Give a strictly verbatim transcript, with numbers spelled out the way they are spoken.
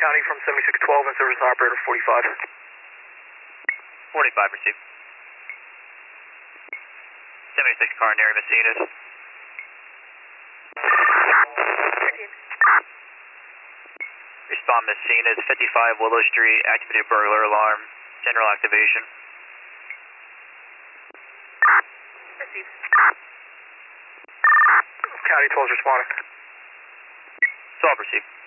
County from seventy-six twelve and service operator forty-five. forty-five, received. seventy-six car near Macenas. Respond Macenas, fifty-five Willow Street, activated burglar alarm, general activation. Received. County twelve is responding. twelve, received.